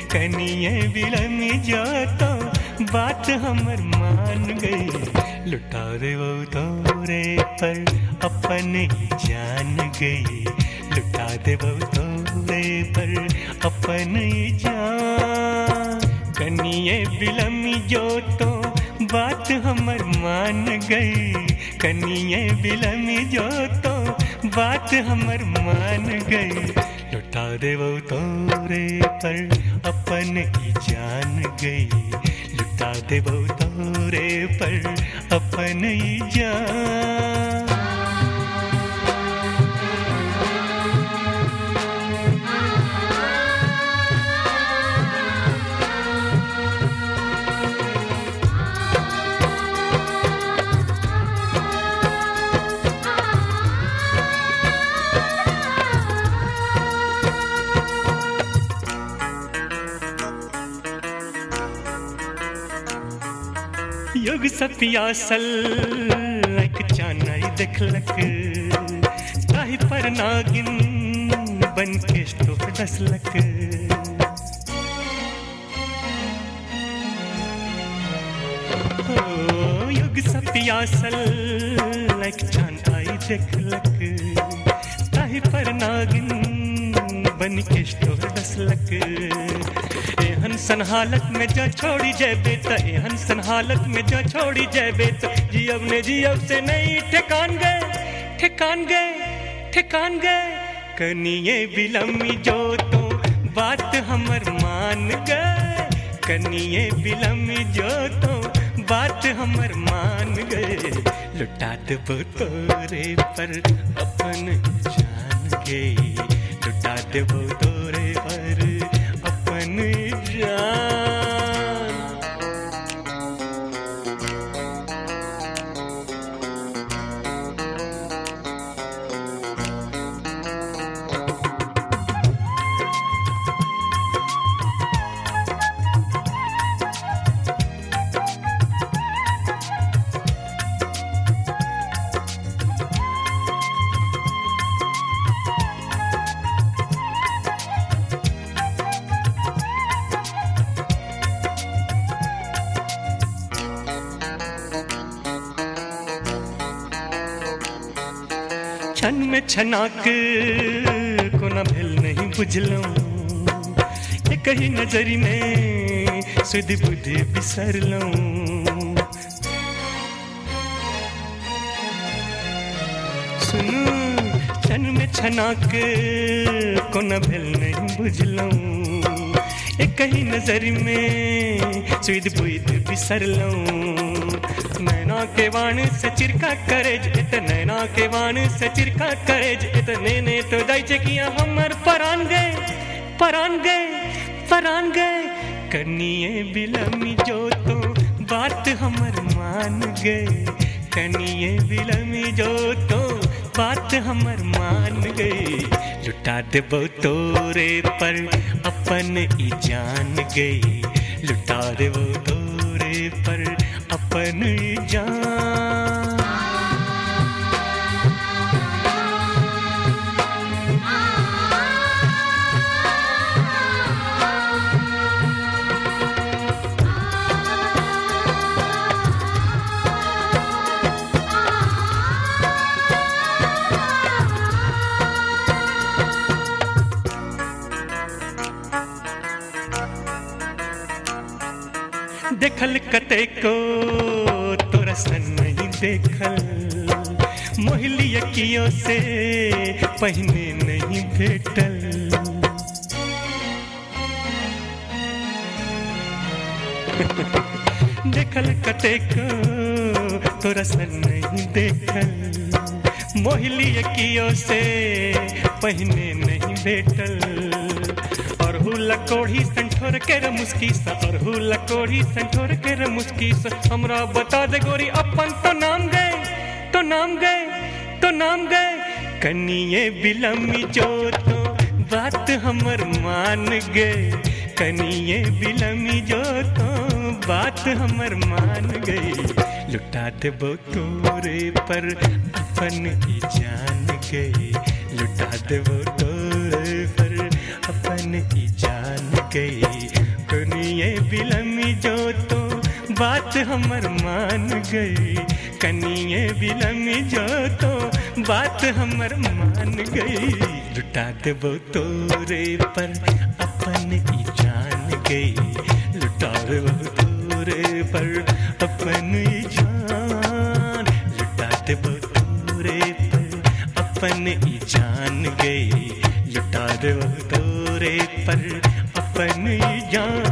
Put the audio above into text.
कनिए बिलमी जो तो बात हमर मान गई। लुटा दे वो तोरे पर अपन ही जान गई। लुटा दे वो तोरे पर अपन ही जान। कनिए बिलमी जो तो बात हमर मान गई। कनिए बिलमी जो तो बात हमर मान गई। लुटा दे वो तोरे पर अपन ही जान गई। लुटा दे वो तोरे पर अपन ही जान। युग सपियासल एक चानाई देखलक। ताही पर नागिन बन के स्टोप डसलक। युग सपियासल एक चानाई देखलक। ताही पर नागिन बन के स्टोप डसलक। एहन सन हालत में जो छोड़ी जेबे त एहन सन हालत में जो छोड़ी जेबे त जियब ने जियब से नहीं ठिकान गए ठिकान गए ठिकान गए। कनिए बिलमी जो तो बात हमर मान गए। कनिए बिलमी जो तो बात हमर मान गए। लुटा देबो तोरे पर अपन जान गई। लुटा देबो तोरे पर अपन जान। छन में छनाक को न भेल नहीं बुझलूं। एक ही नजरी में सुध बुद्धि बिसर लूं। सुनू छन में छनाक को न भेल नहीं बुझलूं। एक ही नजरी में सुध बुद्धि बिसर लूं। नैना के वाण से चिरका करेज इत नैना के वाण से चिरका करेज इतने ने तो जाइचे किया हमर परान गए परान गए परान गए। कनिए बिलमी जो तो बात हमर मान गए। कनिए बिलमी जो तो बात हमर मान गए। लुटा देबो तोरे पर अपन ही जान गई। लुटा देबो तोरे पर अपन जान। देखल कते को तोरा सन नहीं देखल। मोहली अखियों से पहने नहीं भेटल। देखल कते को तोरा सन नहीं देखल। मोहली अखियों से पहने नहीं भेटल। और लकोड़ी संठोर के रे मुस्की सा। और लकोड़ी संठोर के रे मुस्की सा। हमरा बता दे गोरी अपन तो नाम गए तो नाम गए तो नाम गए। कनिए बिलमी जो तो बात हमर मान गए। कनिए बिलमी जो तो बात हमर मान गई। लुटा देबो तोरे पर अपन ही जान गई। लुटा देबो तोरे पर अपन ही जान गई कनिए बिलमी जो तो बात हमर मान गई कनिए बिलमी जो तो बात हमर मान गई लुटा देबो तोरे पर अपन ही जान गई लुटा देबो तोरे पर अपन ही जान लुटा देबो तोरे पर अपन ही जान गई लुटा देबो तोरे पर अपन ही जान